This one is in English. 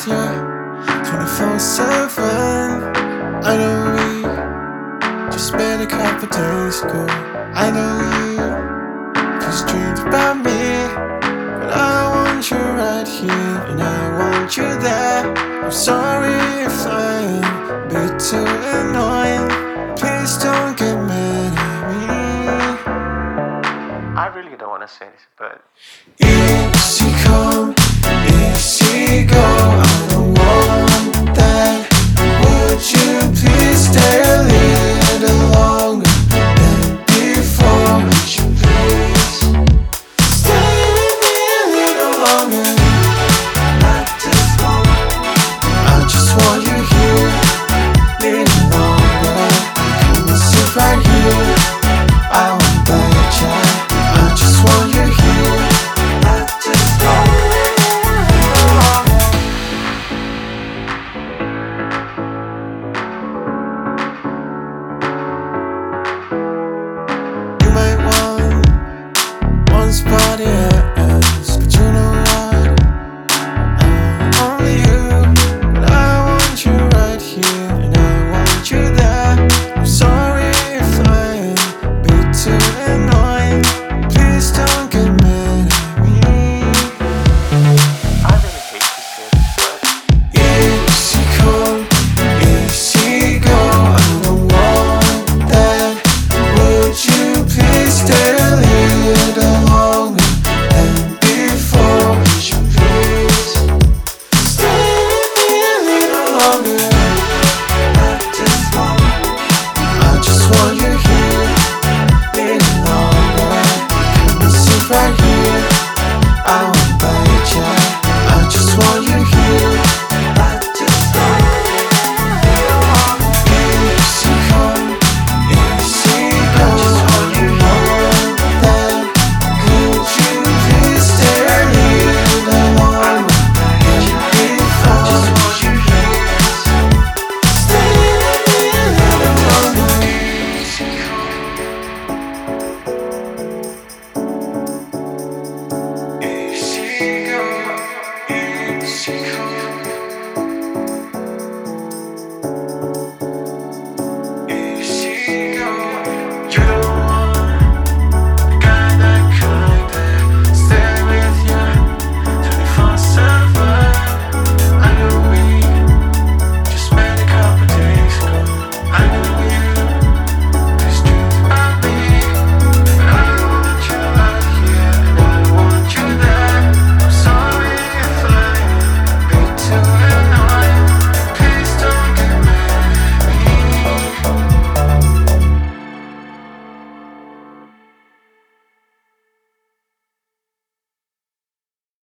with you 24/7. I know we just met a couple days ago. I know you just dreamed about me, but I want you right here and I want you there. I'm sorry if I'm a bit too annoying. Please don't get mad at me. I really don't want to say this, but easy come,